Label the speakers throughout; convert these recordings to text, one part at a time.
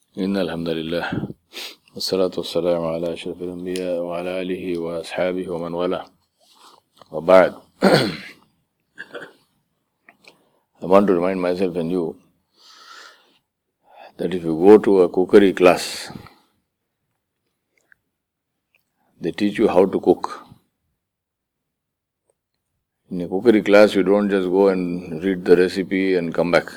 Speaker 1: إن الحمد لله والصلاة والسلام على أشرف الأنبياء وعلى آله وأصحابه ومن والاه وبعد. I want to remind myself and you that if you go to a cookery class, they teach you how to cook. In a cookery class, you don't just go and read the recipe and come back.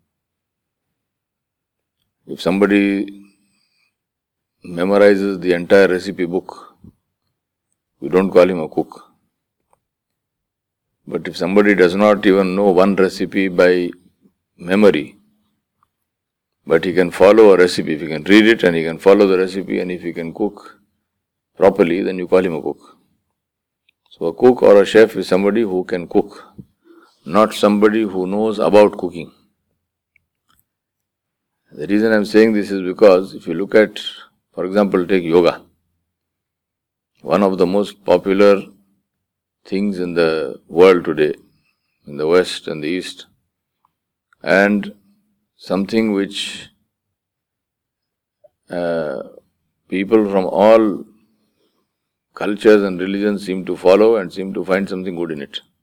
Speaker 1: If somebody memorizes the entire recipe book, we don't call him a cook. But if somebody does not even know one recipe by memory, but he can follow a recipe, if he can read it and he can follow the recipe, and if he can cook properly, then you call him a cook. So a cook or a chef is somebody who can cook, not somebody who knows about cooking. The reason I am saying this is because if you look at, for example, take yoga. One of the most popular things in the world today, in the West and the East, and something which people from all cultures and religions seem to follow and seem to find something good in it.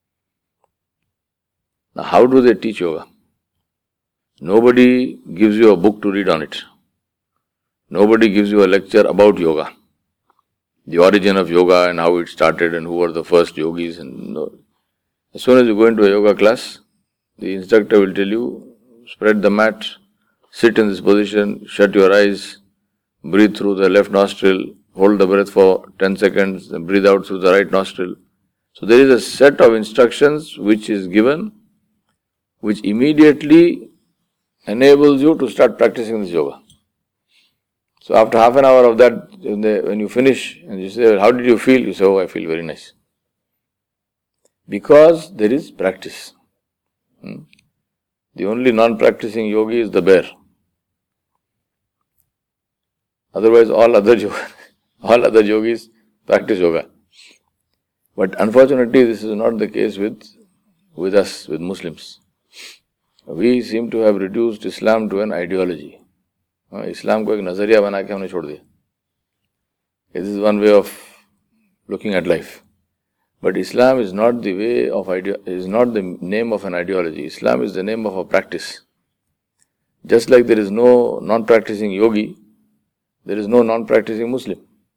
Speaker 1: Now, how do they teach yoga? Nobody gives you a book to read on it. Nobody gives you a lecture about yoga. The origin of yoga and how it started and who were the first yogis. As soon as you go into a yoga class, the instructor will tell you, spread the mat, sit in this position, shut your eyes, breathe through the left nostril, hold the breath for 10 seconds, then breathe out through the right nostril. So there is a set of instructions which is given, which immediately enables you to start practicing this yoga. So after half an hour of that, when you finish and you say, how did you feel? You say, oh, I feel very nice. Because there is practice. The only non-practicing yogi is the bear. Otherwise, all other yogis practice yoga. But unfortunately, this is not the case with us, with Muslims. We seem to have reduced Islam to an ideology. Islam को एक नजरिया बना के हमने छोड़ दिया. This is one way of looking at life. But Islam is not the way of is not the name of an ideology. Islam is the name of a practice. Just like there is no non-practicing yogi, there is no non-practicing Muslim.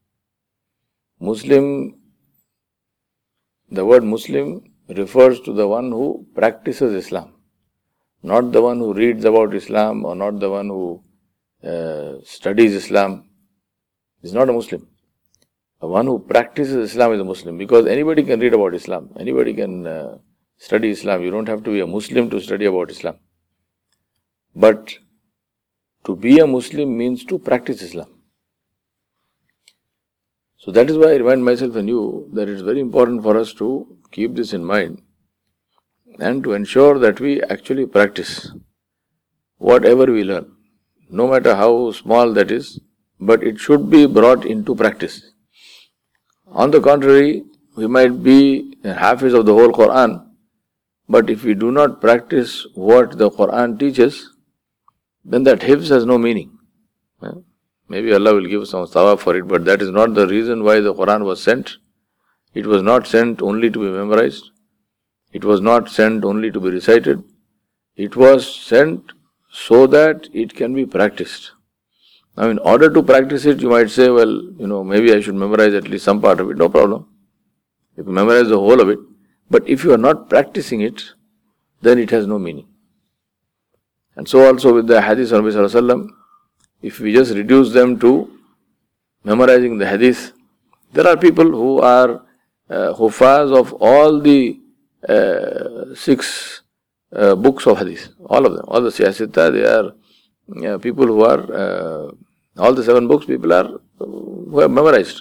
Speaker 1: The word Muslim refers to the one who practices Islam. Not the one who reads about Islam or not the one who studies Islam. Is not a Muslim. The one who practices Islam is a Muslim, because anybody can read about Islam. Anybody can study Islam. You don't have to be a Muslim to study about Islam. But to be a Muslim means to practice Islam. So that is why I remind myself and you that it is very important for us to keep this in mind and to ensure that we actually practice whatever we learn, no matter how small that is, but it should be brought into practice. On the contrary, we might be a hafiz of the whole Quran, but if we do not practice what the Quran teaches, then that hifz has no meaning. Maybe Allah will give some thawab for it, but that is not the reason why the Quran was sent. It was not sent only to be memorized. It was not sent only to be recited. It was sent so that it can be practiced. Now, in order to practice it, you might say, well, maybe I should memorize at least some part of it. No problem. You can memorize the whole of it. But if you are not practicing it, then it has no meaning. And so also with the hadith of Nabi Sallallahu Alaihi Wasallam, if we just reduce them to memorizing the hadith, there are people who are hufaz of all the 6 books of hadith, all of them, all the siyasita, they are people who are, all the 7 books people are who have memorized.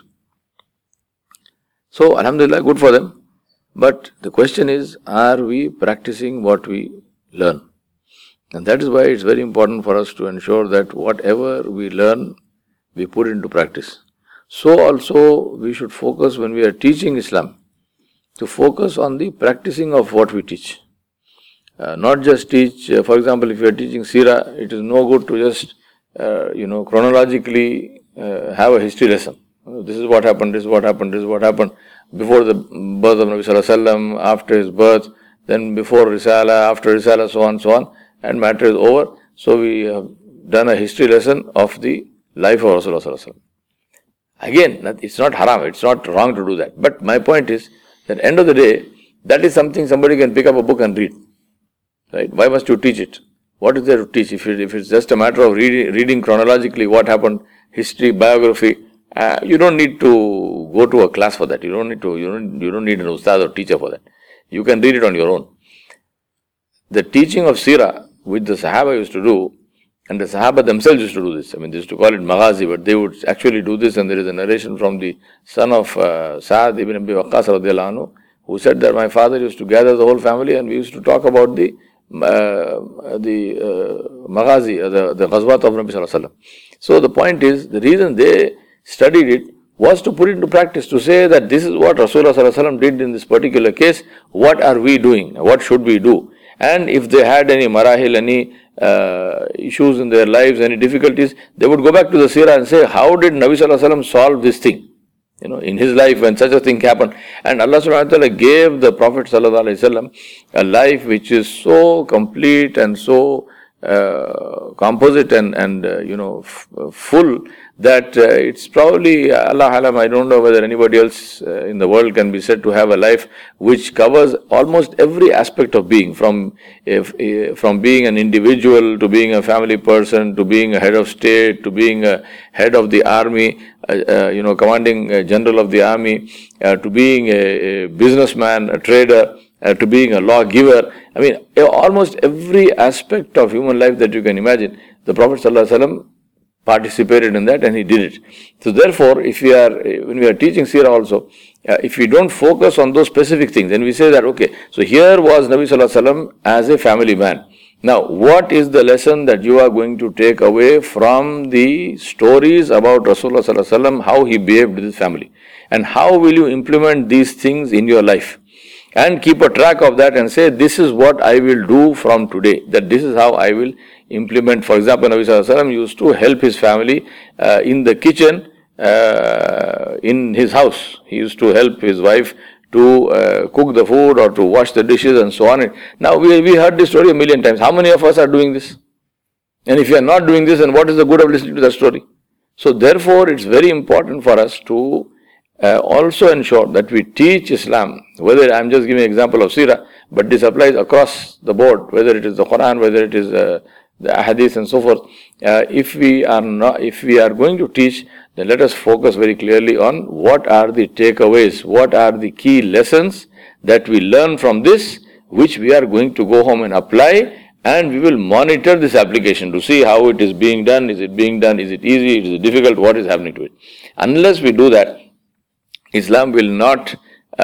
Speaker 1: So, alhamdulillah, good for them. But the question is, are we practicing what we learn? And that is why it's very important for us to ensure that whatever we learn, we put into practice. So also, we should focus when we are teaching Islam, to focus on the practicing of what we teach. Not just teach, for example, if you are teaching Sirah, it is no good to just chronologically have a history lesson. This is what happened, this is what happened, this is what happened before the birth of Nabi Sallallahu Alaihi Wasallam, after his birth, then before Risala, after Risala, so on, and matter is over. So we have done a history lesson of the life of Rasulullah Sallallahu Alaihi Wasallam. Again, it's not haram, it's not wrong to do that. But my point is that end of the day, that is something somebody can pick up a book and read. Right? Why must you teach it? What is there to teach? If it's just a matter of reading chronologically what happened, history, biography, you don't need to go to a class for that. You don't need an ustad or teacher for that. You can read it on your own. The teaching of Sirah, which the Sahaba used to do, and the Sahaba themselves used to do this. I mean, they used to call it Maghazi, but they would actually do this, and there is a narration from the son of Sa'ad ibn Abi Waqqas radiallahu anhu, who said that my father used to gather the whole family and we used to talk about the Maghazi, the Ghazwat of Nabi Sallallahu Alaihi Wasallam. So the point is, the reason they studied it was to put it into practice, to say that this is what Rasulullah Sallallahu Alaihi Wasallam did in this particular case, what are we doing, what should we do? And if they had any marahil, any issues in their lives, any difficulties, they would go back to the Sirah and say, how did Nabi Sallallahu Alaihi Wasallam solve this thing? In his life when such a thing happened. And Allah subhanahu wa ta'ala gave the Prophet sallallahu alaihi wasallam a life which is so complete and so composite and full that it's probably, Allah alam, I don't know whether anybody else in the world can be said to have a life which covers almost every aspect of being, from being an individual to being a family person, to being a head of state, to being a head of the army, commanding general of the army, to being a businessman, a trader, to being a lawgiver. I mean, almost every aspect of human life that you can imagine, the Prophet sallallahu alaihi wasallam participated in that, and he did it. So therefore, when we are teaching Sirah also, if we don't focus on those specific things, and we say that, okay, so here was Nabi Sallallahu Alaihi Wasallam as a family man. Now, what is the lesson that you are going to take away from the stories about Rasulullah Sallallahu Alaihi Wasallam, how he behaved with his family? And how will you implement these things in your life? And keep a track of that and say, this is what I will do from today, that this is how I will implement. For example, Nabi Sallallahu Alaihi Wasallam used to help his family in the kitchen in his house. He used to help his wife to cook the food or to wash the dishes and so on. Now, we heard this story a million times. How many of us are doing this? And if you are not doing this, then what is the good of listening to that story? So therefore, it's very important for us to also ensure that we teach Islam, whether I'm just giving an example of Sirah, but this applies across the board, whether it is the Quran, whether it is the Hadith and so forth. If we are going to teach, then let us focus very clearly on what are the takeaways, what are the key lessons that we learn from this, which we are going to go home and apply, and we will monitor this application to see how it is being done. Is it being done? Is it easy? Is it difficult? What is happening to it? Unless we do that, Islam will not,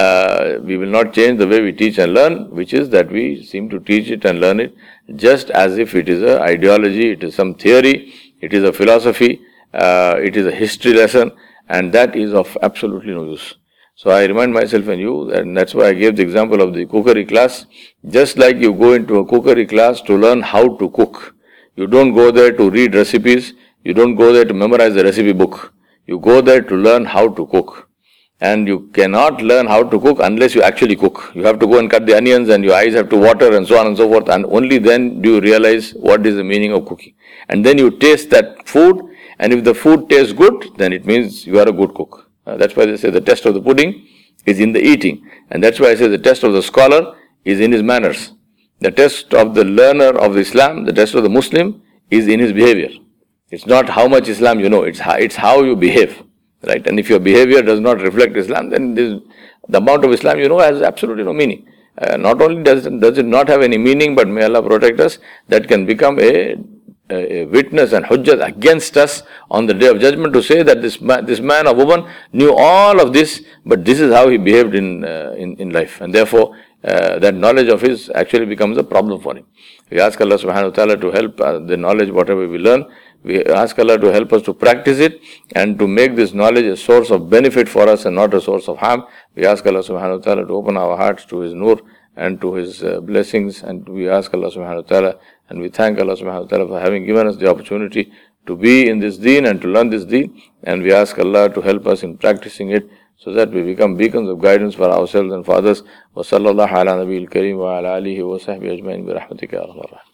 Speaker 1: we will not change the way we teach and learn, which is that we seem to teach it and learn it just as if it is an ideology, it is some theory, it is a philosophy, it is a history lesson, and that is of absolutely no use. So I remind myself and you, and that's why I gave the example of the cookery class. Just like you go into a cookery class to learn how to cook, you don't go there to read recipes, you don't go there to memorize the recipe book. You go there to learn how to cook. And you cannot learn how to cook unless you actually cook. You have to go and cut the onions and your eyes have to water and so on and so forth, and only then do you realize what is the meaning of cooking. And then you taste that food, and if the food tastes good, then it means you are a good cook. That's why they say the test of the pudding is in the eating. And that's why I say the test of the scholar is in his manners. The test of the learner of Islam, the test of the Muslim is in his behavior. It's not how much Islam you know, it's how you behave. Right? And if your behavior does not reflect Islam, then the amount of Islam you know has absolutely no meaning. Not only does it not have any meaning, but may Allah protect us, that can become a witness and hujjat against us on the day of judgment, to say that this man or woman knew all of this, but this is how he behaved in life. And therefore, that knowledge of his actually becomes a problem for him. We ask Allah subhanahu wa ta'ala to help the knowledge, whatever we learn. We ask Allah to help us to practice it and to make this knowledge a source of benefit for us and not a source of harm. We ask Allah subhanahu wa ta'ala to open our hearts to His nur and to His blessings, and we ask Allah subhanahu wa ta'ala and we thank Allah subhanahu wa ta'ala for having given us the opportunity to be in this deen and to learn this deen, and we ask Allah to help us in practicing it so that we become beacons of guidance for ourselves and for others. Wa sallallahu ala nabiyil kareem wa ala alihi wa sahbihi ajma'in bi rahmatika ya arhamar rahimin.